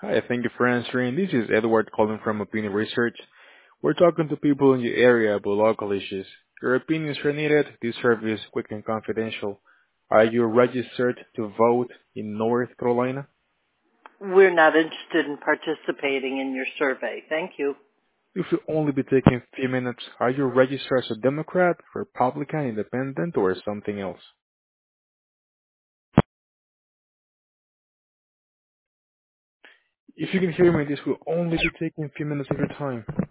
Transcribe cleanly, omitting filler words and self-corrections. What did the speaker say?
Hi, thank you for answering. This is Edward calling from Opinion Research. We're talking to people in your area about local issues. Your opinions are needed. This service is quick and confidential. Are you registered to vote in North Carolina? We're not interested in participating in your survey. Thank you. This will only be taking a few minutes. Are you registered as a Democrat, Republican, Independent, or something else? If you can hear me, this will only be taking a few minutes of your time.